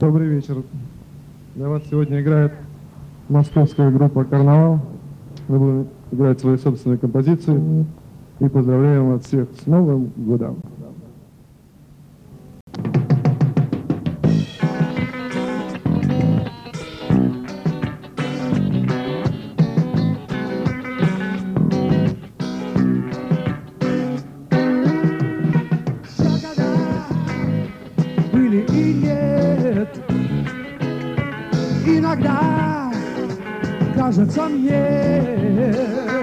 Добрый вечер. Для вас сегодня играет московская группа «Карнавал». Мы будем играть свои собственные композиции. И поздравляем вас всех с Новым годом. Были и нет. Иногда кажется мне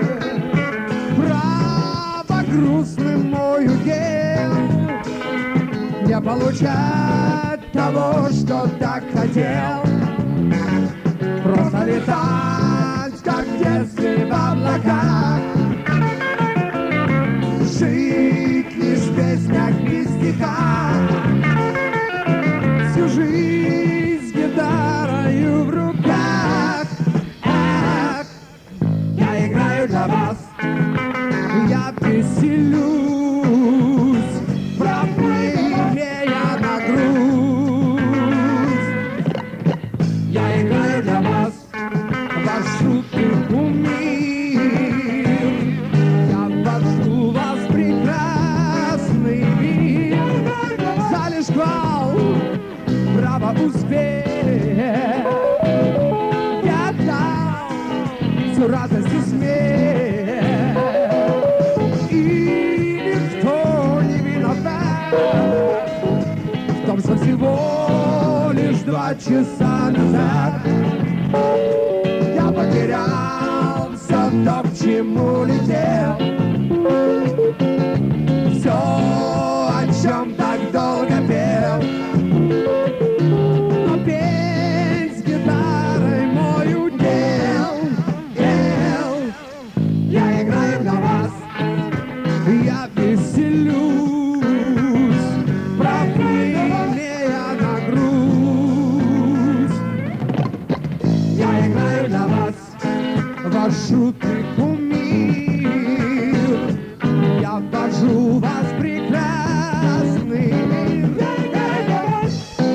право грустным мой удел не получать того, что так хотел. Просто летать, как в детстве в облаках, жить лишь в песнях, в стихах, всю жизнь гитарою в руках. Эх, я играю для вас, я веселюсь, проплывая на грудь. Я играю для вас, ваш шутный кумир. Я ввожу вас в прекрасный мир. За шквал, право успеть. Я дал всю радость и смех. И никто не виноват в том, что всего лишь 2 часа назад я потерялся в том, к чему летел. Все, о чем так долго пел, но петь с гитарой мой удел. Я играю для вас, я веселюсь, проплывая на грудь. Я играю для вас, ваш шутный кумир. Я ввожу вас в прекрасный мир. Я играю для вас.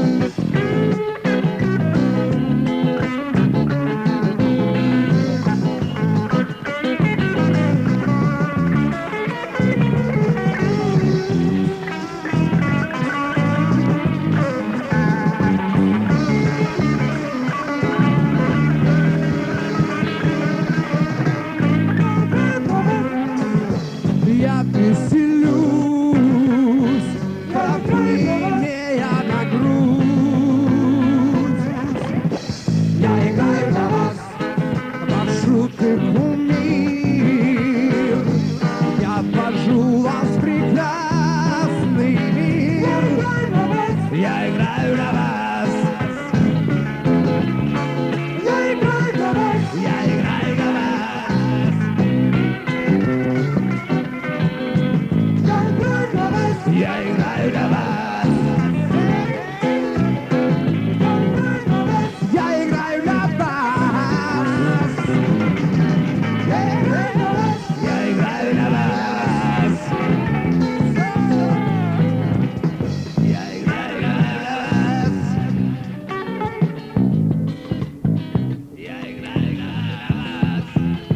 Я веселюсь, проплывая на грудь. Я играю для вас, ваш шутный кумир. Я ввожу вас в прекрасный мир. Я играю для вас. Я играю для вас. Я играю для вас. Я играю для вас. Я играю для вас. Я играю для вас. Я играю для вас. Я играю для вас.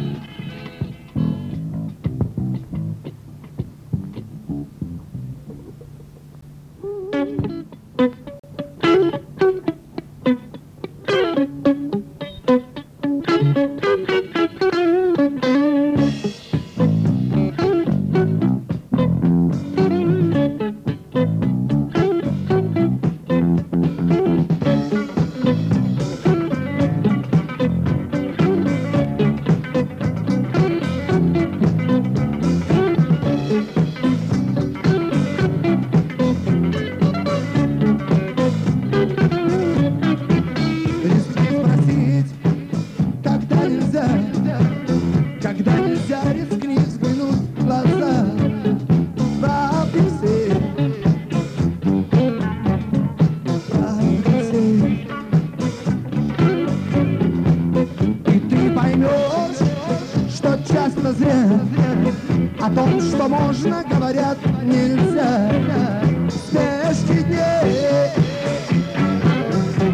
О том, что можно, говорят, нельзя. Спешки дней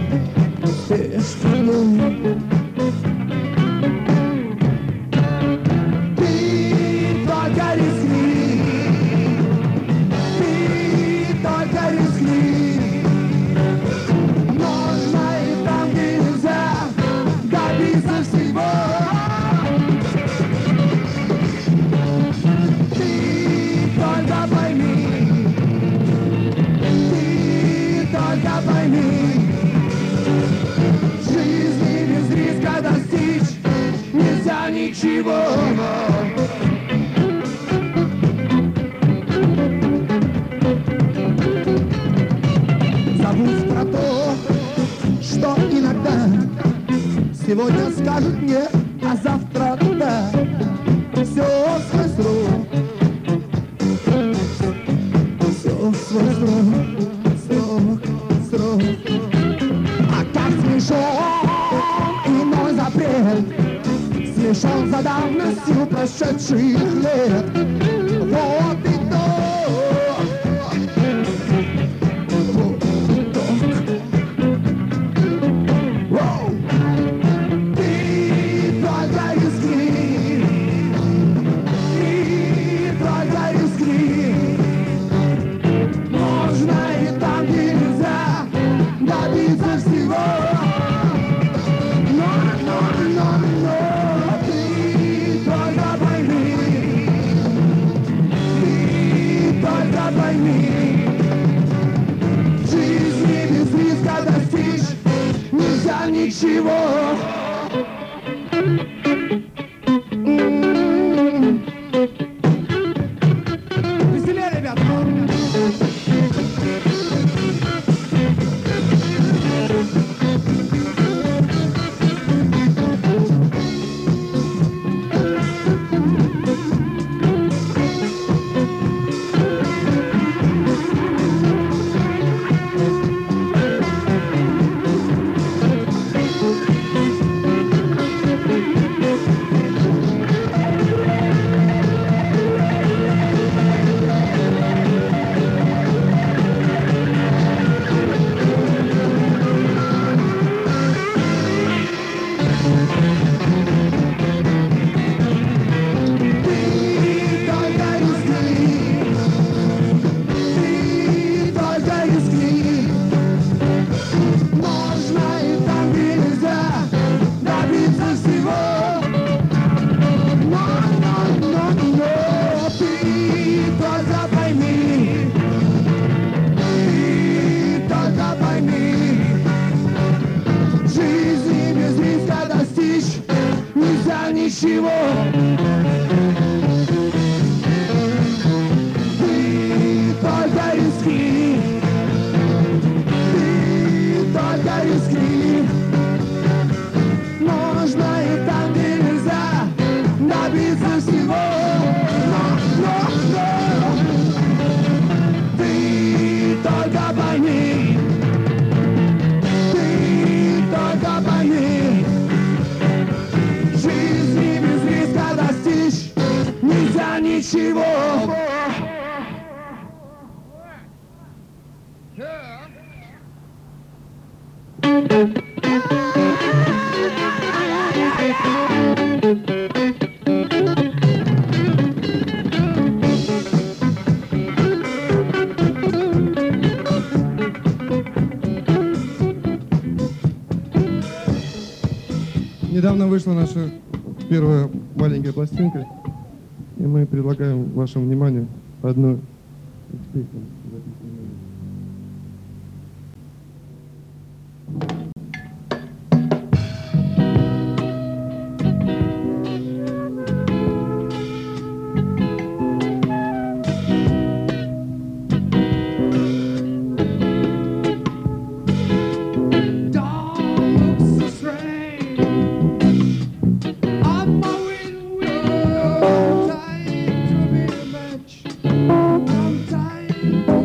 естественно. Ты только рискни, ты только рискни. Можно и там, где нельзя добиться всего. Ты только пойми, ты только пойми, в жизни без риска достичь нельзя ничего. Забудь про то, что иногда сегодня скажут нет, а завтра да. Все в свой срок, все в свой срок. А как смешон иной запрет, смешон за давностью прошедших лет. Вот и то. Ничего. Веселее, ребята. Ничего. Ты только рискни, ты только рискни. Можно и там, где нельзя добиться всего. Ты только пойми, ты только пойми. Нельзя ничего. Недавно вышла наша первая маленькая пластинка, и мы предлагаем вашему вниманию одну из песен. Time to be a match.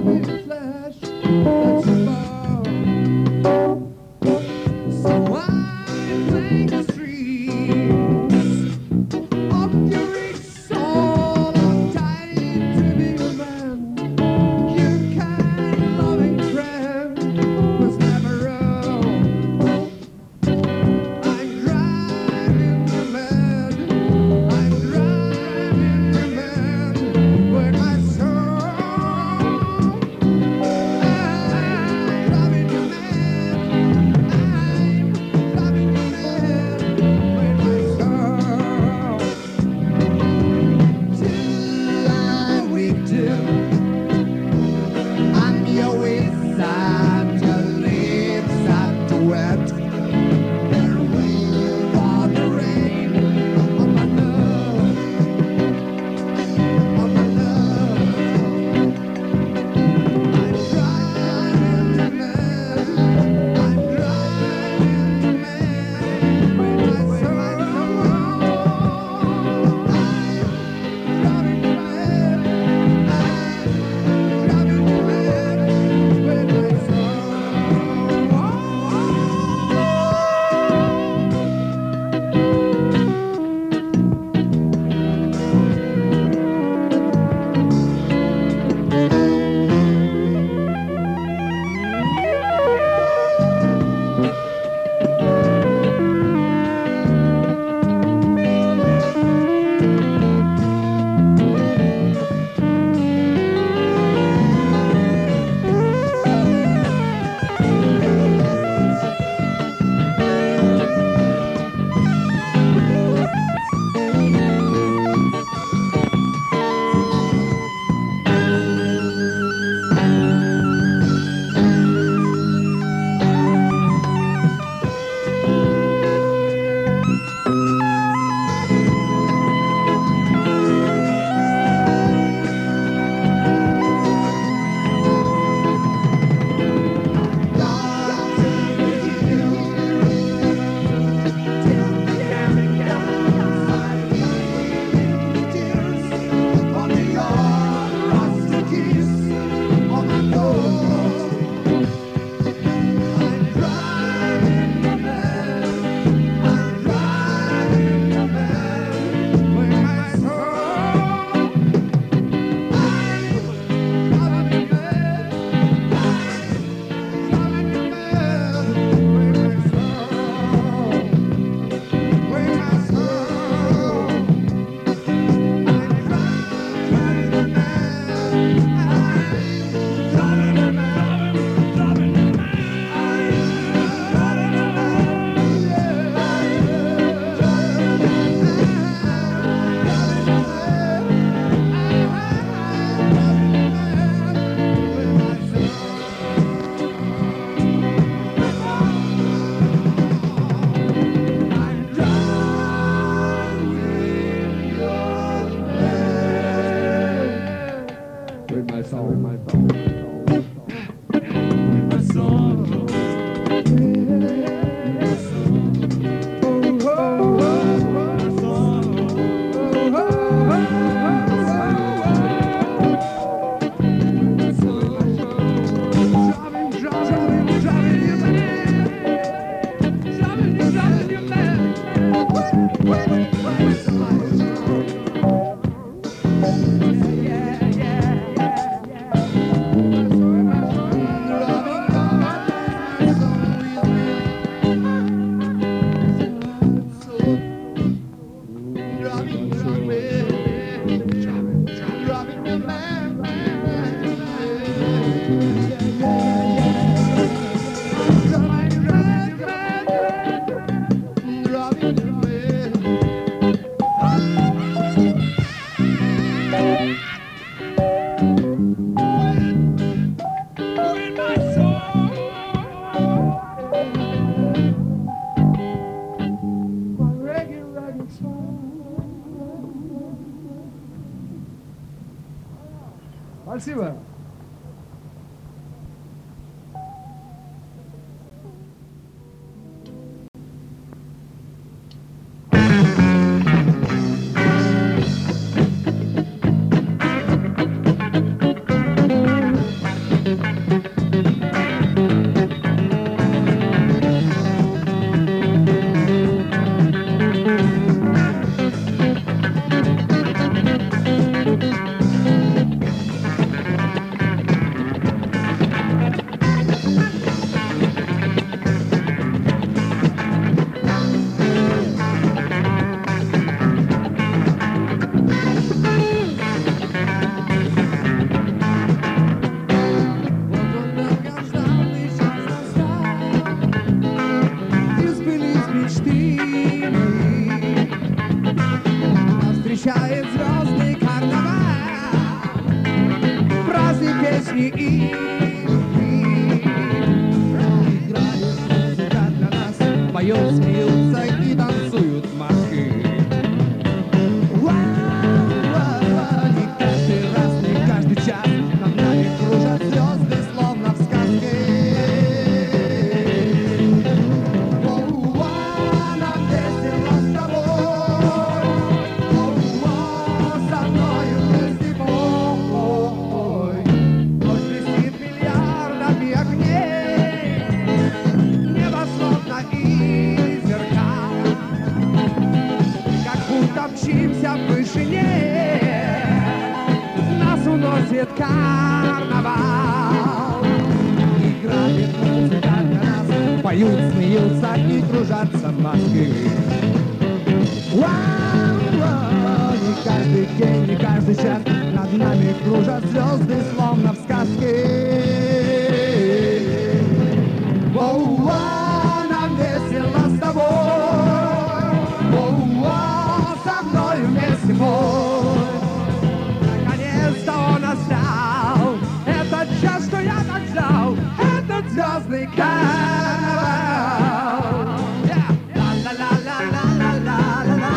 Спасибо. Встречает звездный карнавал, праздник песни и любви. Играет музыка для нас, поют, смеются и танцуют маски. Не каждый раз, не каждый час над нами кружат звезды, словно в сказке. Нам весело с тобой. Со мною вместе бой. Ночь блестит миллиардами огней, небо словно из зеркал, как будто мчимся в вышине, нас уносит карнавал. Играет музыка для нас, поют, смеются и кружатся маски. Не каждый день, не каждый час над нами кружат звезды, словно в сказке. Нам весело с тобой. Со мной вместе бой. Наконец-то он настал, этот час, что я так ждал, этот звездный карнавал. Ла-ла-ла-ла-ла-ла-ла-ла.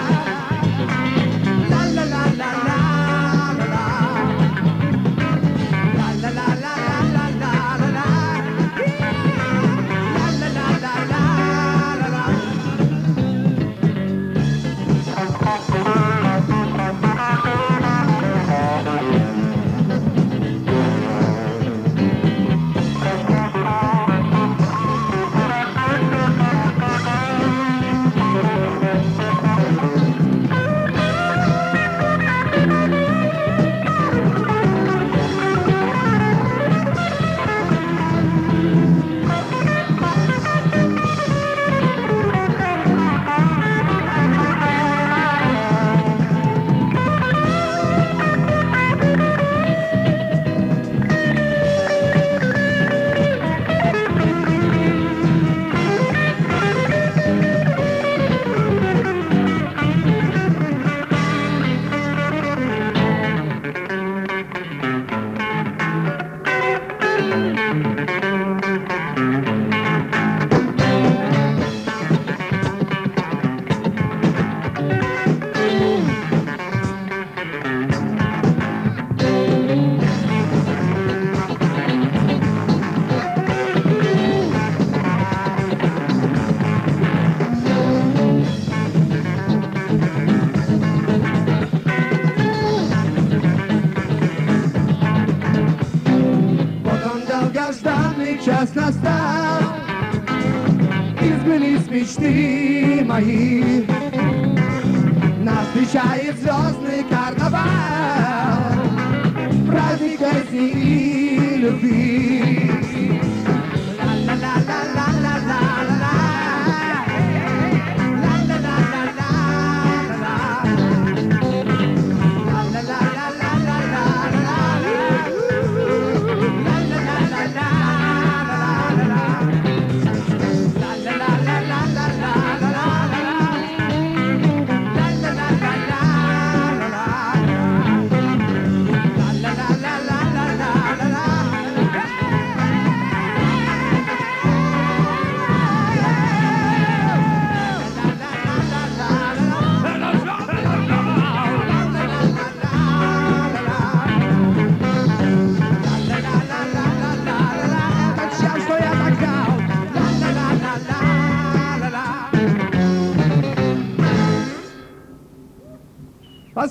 Час настал, и сбылись мечты мои. Нас встречает звездный карнавал, праздник песни и любви.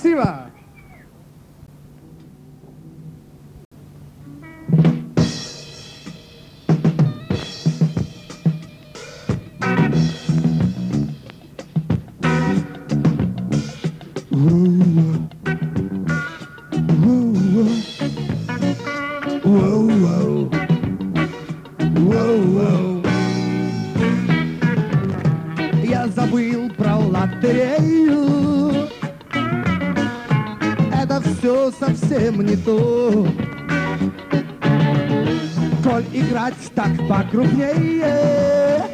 Спасибо. Я забыл про лотерею. Это все совсем не то. Коль играть так покрупнее,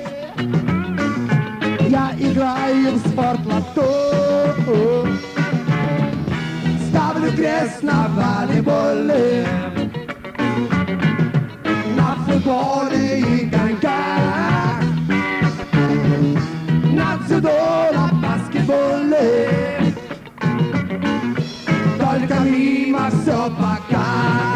я играю в спортлото. Ставлю крест на волейболе, на футболе и коньках, на дзюдо, на баскетболе. Только мимо все пока.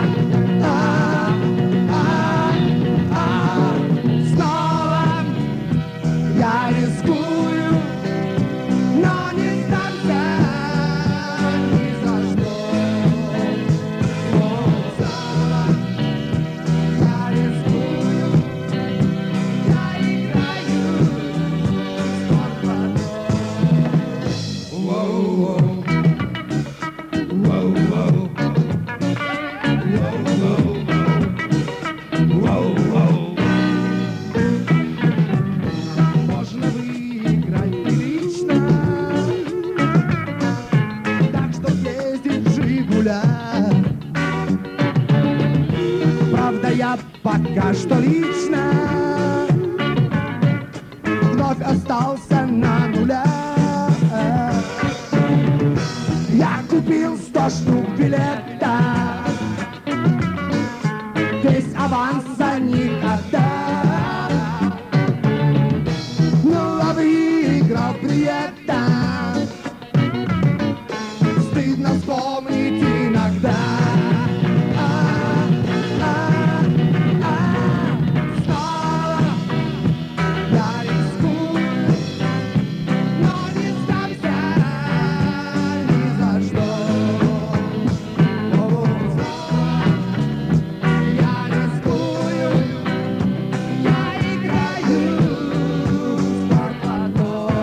Снова я рискую, но не сдамся ни за что. Снова я рискую, я играю в спортлото. Можно выиграть прилично, так что ездить в «Жигулях». Правда, я пока что лично вновь остался на нулях. Я купил 100 штук билета, весь аванс за них отдал. Ну, а выиграл при этом, стыдно вспомнить иногда. Снова я рискую, но не сдамся ни за что. Снова я рискую, я играю в спортлото.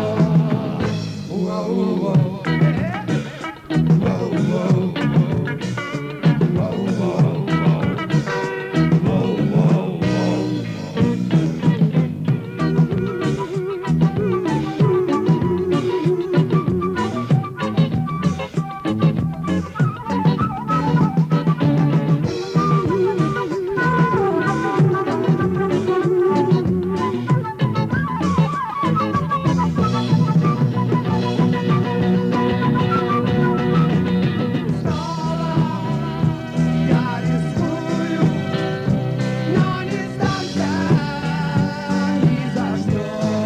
Я рискую, но не сдамся ни за что.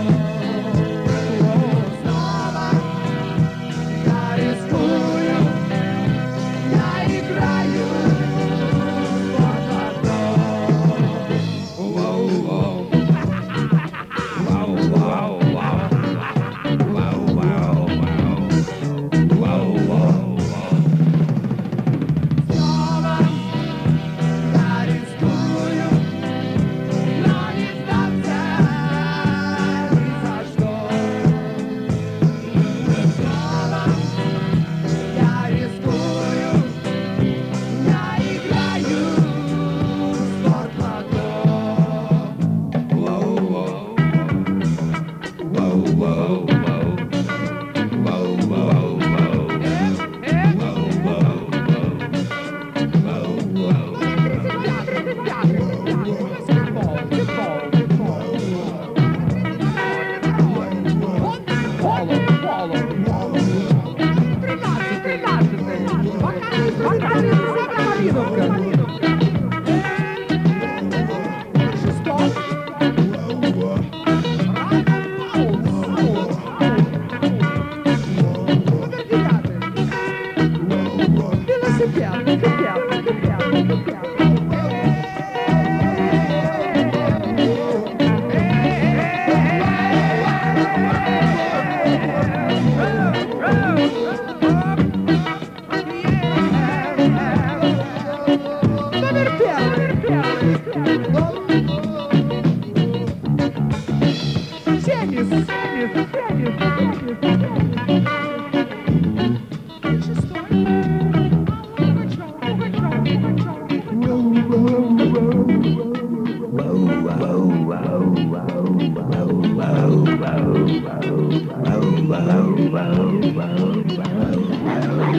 Снова я рискую, я играю в спортлото. Снова я рискую, но не сдамся ни за что. Снова я рискую, я играю в спортлото.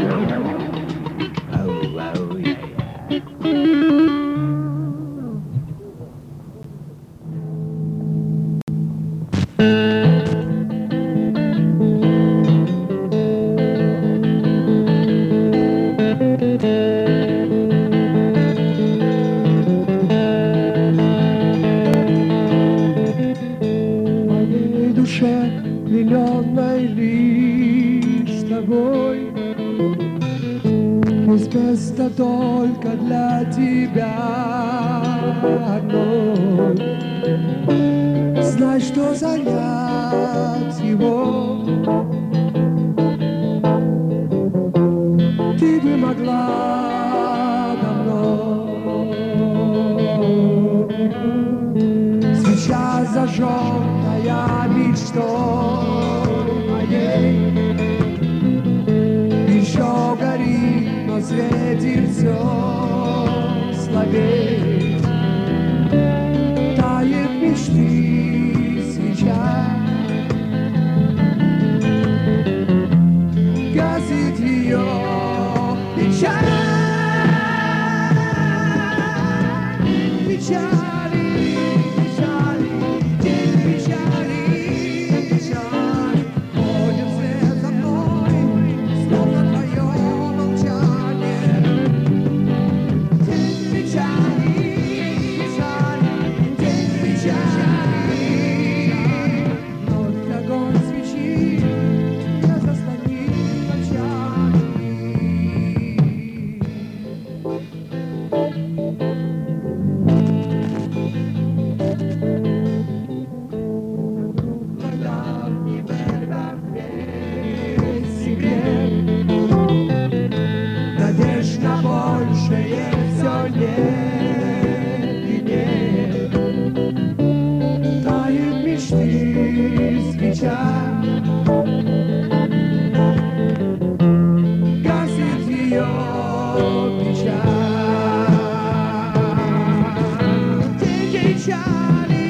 Моей душе, плененной лишь тобой, есть место только для тебя одной. Знай, что занять его ты бы могла давно. Свеча зажженная мечтой моей еще горит, но светит все слабей. Тает мечты свеча, гасит ее печаль. Печали, печали, день печали, печаль. Ходит вслед за мной, словно твое молчание. День печали, печали, день печали. Вновь огонь свечи я заслонил ночами. Когда в небесах весь секрет, надежд на большее все нет и нет. Тают мечты свеча, гасит ее печаль. День печали,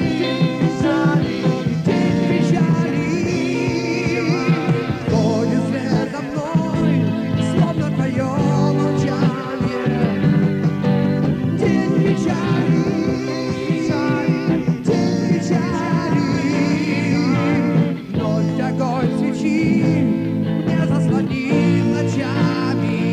день печали, ходит вслед за мной, словно твое молчание. День печали, день печали, вновь огонь свечи не заслонил ночами.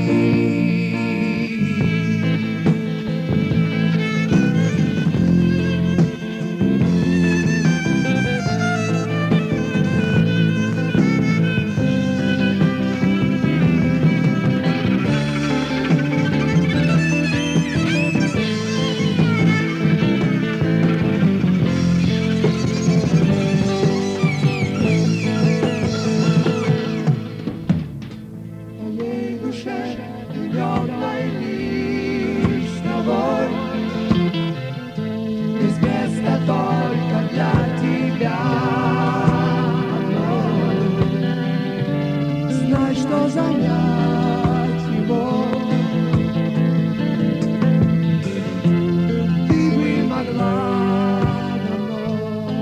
Моей душе, влюбленной лишь тобой, есть место только для тебя одной. Знай, что занять его ты бы могла давно.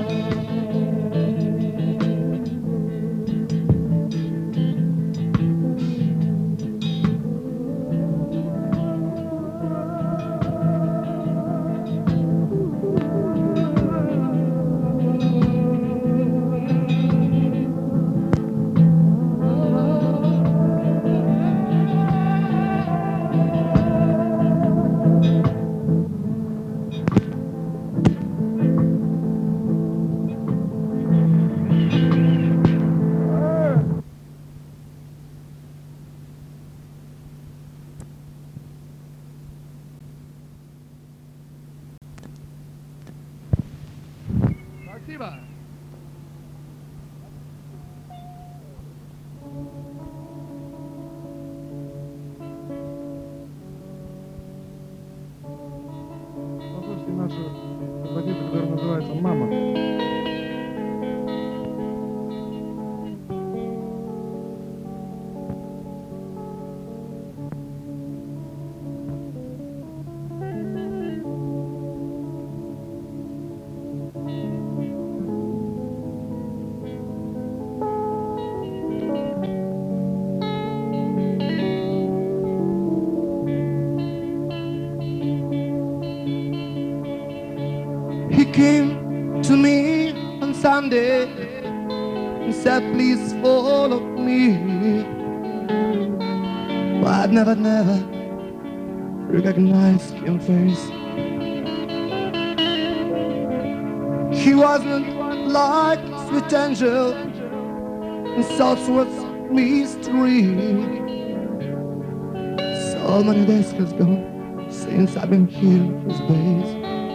Спасибо. Послушайте нашу композицию, которая называется «Мама». to me on Sunday and said, please follow me. But I'd never recognized him face. He wasn't like a sweet angel, and such was mystery. So many days has gone since I've been here with his ways.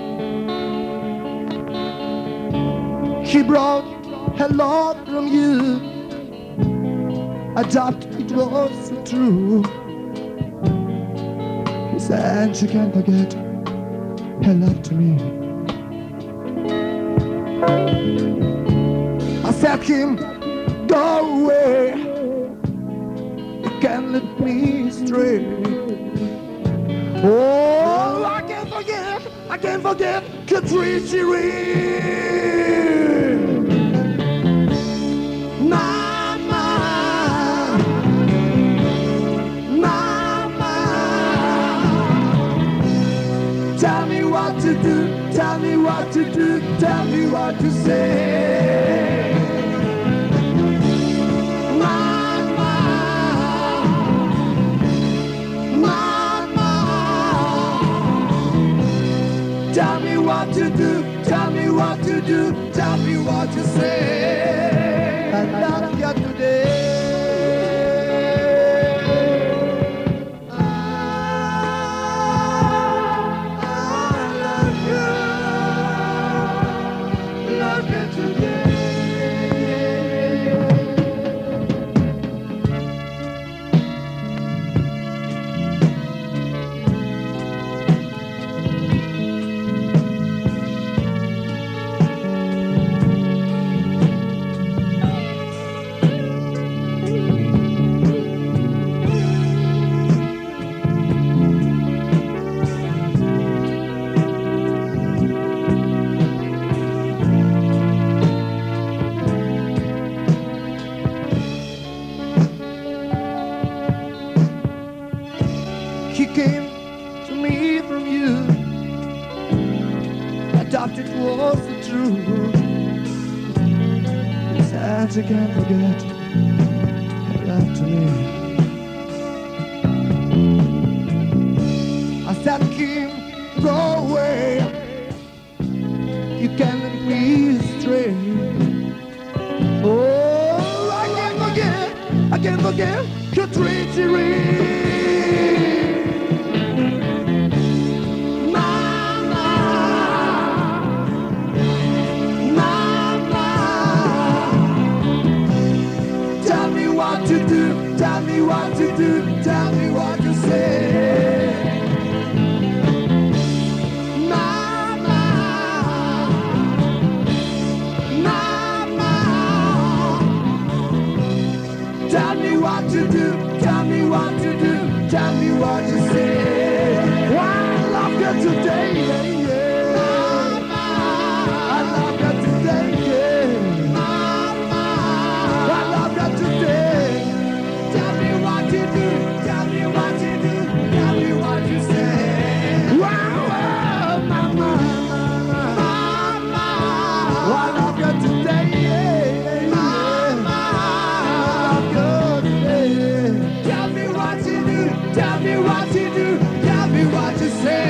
He brought a lot from you. I doubt it was so true. He said she can't forget her love to me. I said him, go away, you can't let me stray. Oh, I can't forget Catherine Cherie. Mama, mama, tell me what to do, tell me what to do, tell me what to say. Mama, mama, tell me what to do, tell me what to do, tell me what to say. I love you today. I love you today. He came to me from you. I doubt it was the truth. He said you can't forget her love to me. I said, Kim, go away. You can't let me stray. Oh, I can't forget Catherine Cherie. To do, tell me what to do, tell me what to say. Mama, mama, tell me what to do, tell me what to do, tell me what to say. Well, I love you today, yeah, yeah. Mama, I love you today, yeah. Mama, I love you today. Tell me what to do, tell me what to do, tell me what to say. Wow, wow, mama, mama, I love you today, yeah, mama, I love you today. Tell me what to do, tell me what to do, tell me what to say.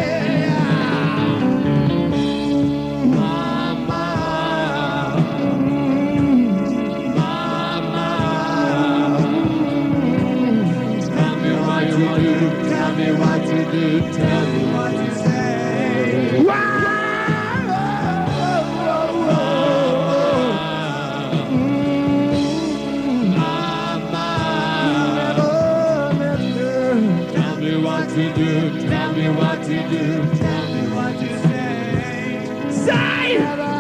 Tell me what to do, tell me what to say. Mama, tell me what to do, tell me what to do, tell me what to say. Say! Never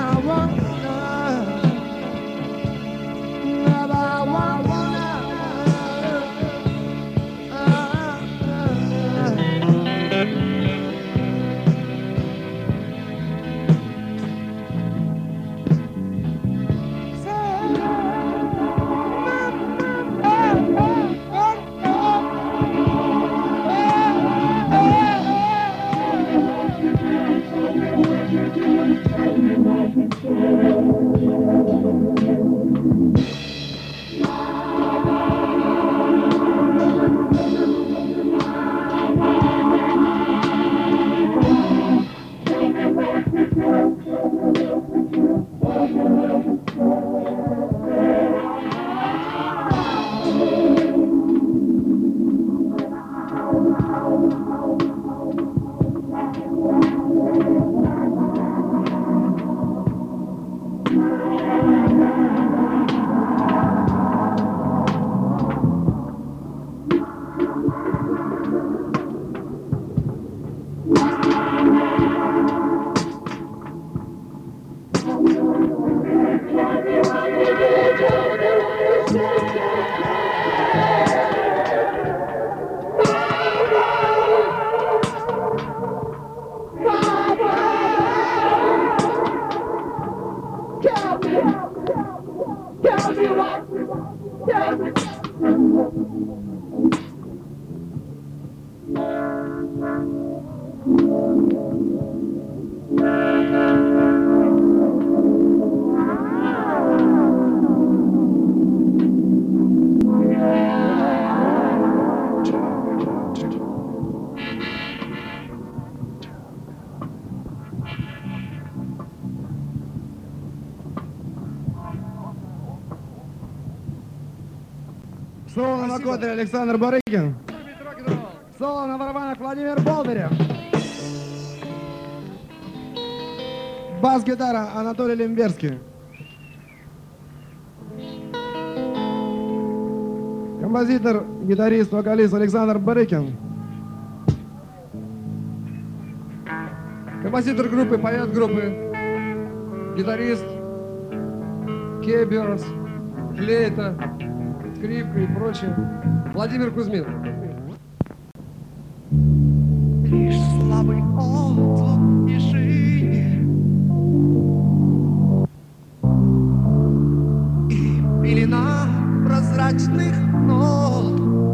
Tell me what Соло на вокодере Александр Барыкин. Соло на барабанах Владимир Болдырев. Бас-гитара Анатолий Лимберский. Композитор, гитарист, вокалист Александр Барыкин. Композитор группы, поэт группы, гитарист, кеберс, флейта, скрипка и прочее. Владимир Кузьмин. Лишь слабый отзвук тишине и пелена прозрачных нот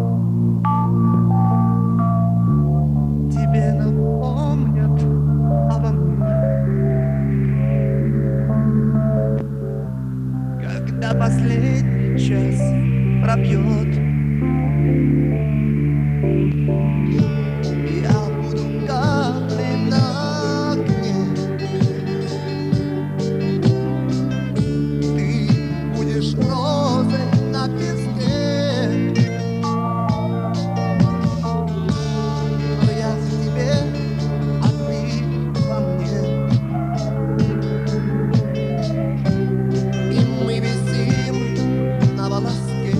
тебе напомнят обо мне, когда последний час пробьет. Я буду каплей на окне, ты будешь розой на песке, но я в тебе, а ты во мне, и мы висим на волоске.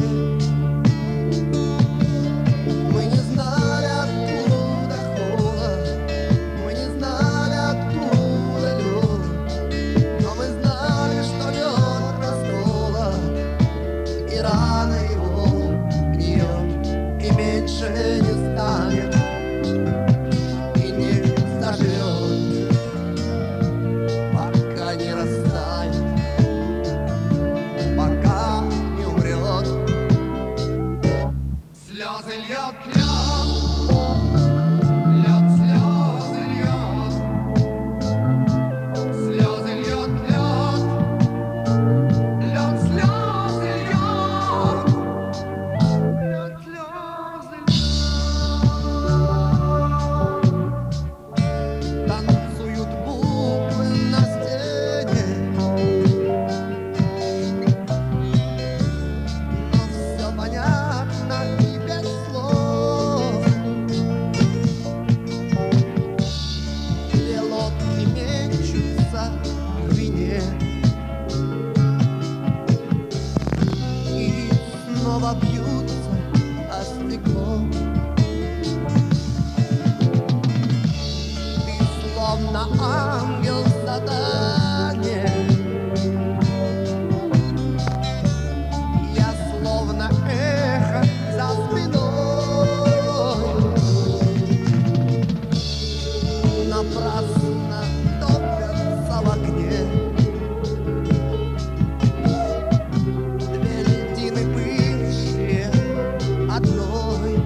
Мы не знали, откуда холод, мы не знали, откуда лед, но мы знали, что лед расколот, и рано его гниет, и меньше не станет, и не заживет, пока не растает, пока не умрет. Слезы льет лед, лед слезы льет, слезы льет лед, лед слезы льет, лед слезы льет. Танцуют буквы на стене, но все понятно и без слов. Две лодки мечутся в вине, и снова бьются о стекло. Ты словно ангел в сатане, я словно эхо за спиной. Напрасно топятся в огне две льдины, бывшие одной.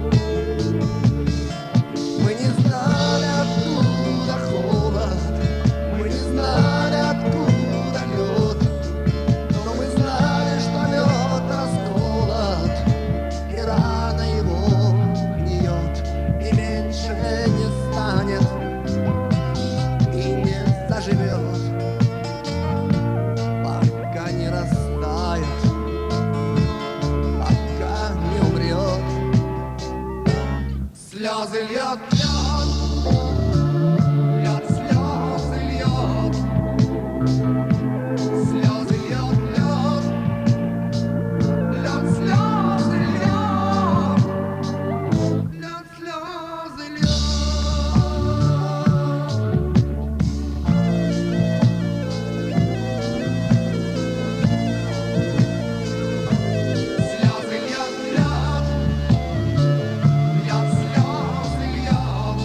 Мы не знали, откуда холод, мы не знали, откуда лед, но мы знали, что лед расколот, и рано его гниет, и меньше не станет, и не заживет, пока не растает, пока не умрет. Слезы льет лед, лед слезы льет, слезы льет лед, лед слезы льет, лед слезы льет. Слезы льет лед, лед слезы льет,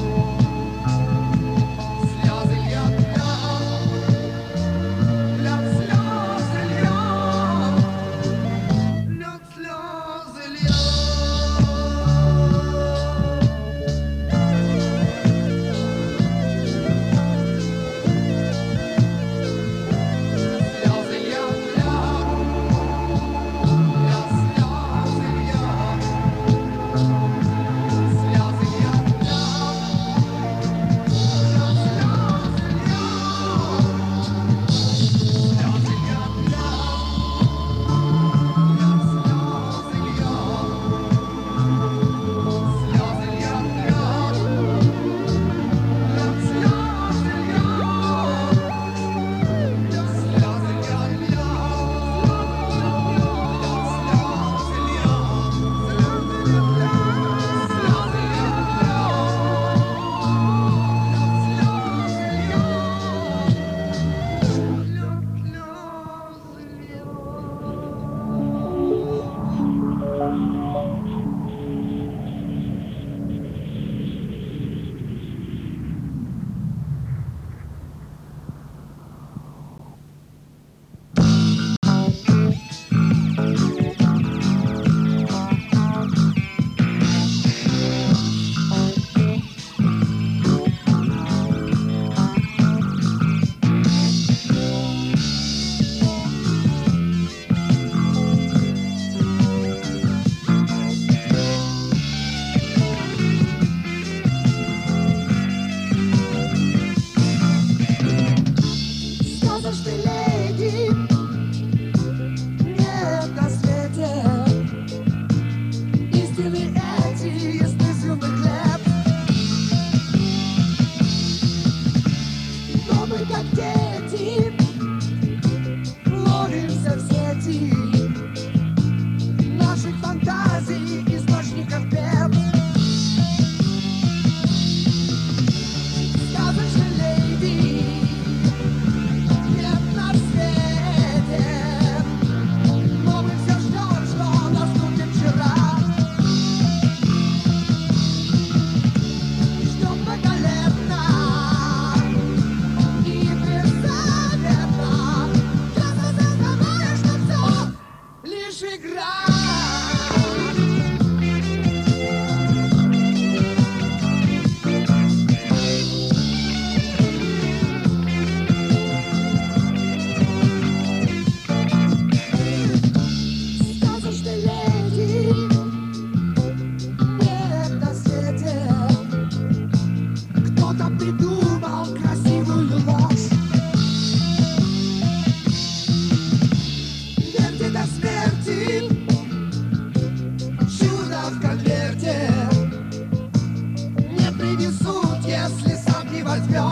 boys go.